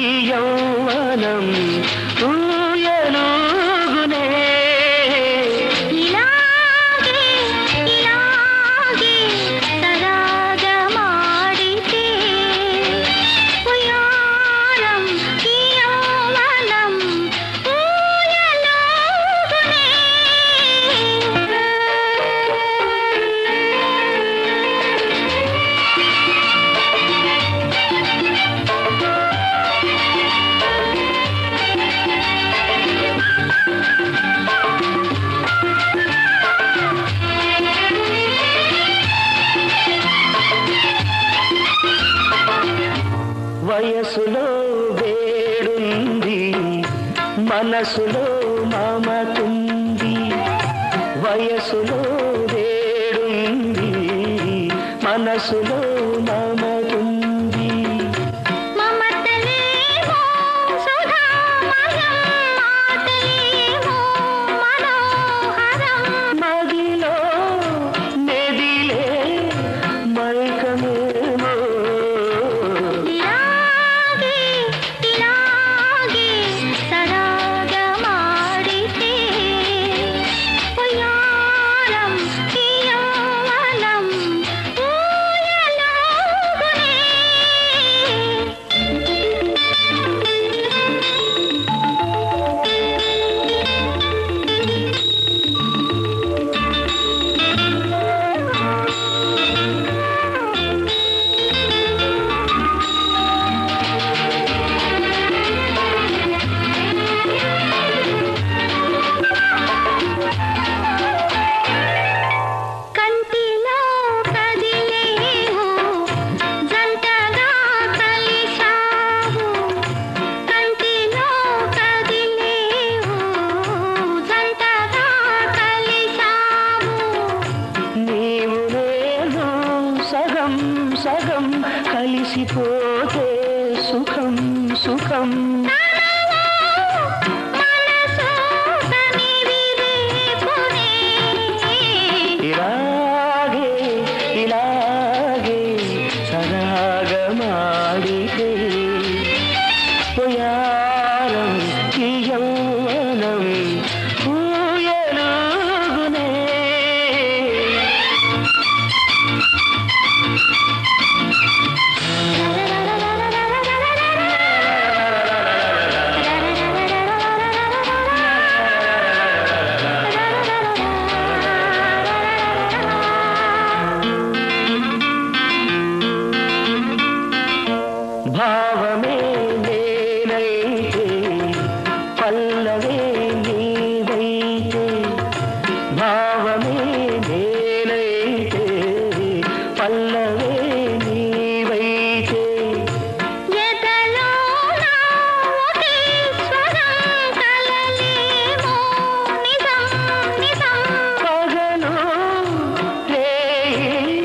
ఈ యౌవనం ఊయలుగునే ఇలాగే ఇలాగే సరాగమాడితే ఉయారం ఈ యౌవనం ఊయలుగునే వయసులో వేడుంది మనసులో మమతుంది వయసులో వేడుంది మనసులో మమతుంది మమతలేమో సుధామయం మాటలేమో మనోహరం మదిలో మెదిలే మైకమేమో ఇలాగే ఇలాగే సరాగమాడితే ఉయారం ఈ యౌవనం ఊయలుగునే కంటిలో కదిలేవు జంటగా కలిశావు కంటిలో కదిలేవు జంటగా కలిశావు నీవు నేను సగం సగం కలిసిపోతే సుఖం సుఖం మనసు కనివిరేపునే ఇలాగే ఇలాగే సరాగమాడితే పోయారం ఈ యౌవనం ఊయలుగునే భావమే నేనైతే పల్లవే నీవైతే భావమే నేనైతే పల్లవే నీవైతే ఎదలో నా ఒకే స్వరం కలలేమో నిజం నిజం పగలు రేయి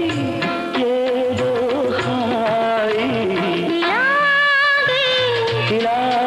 ఏదో హాయి ఇలాగే ఇలా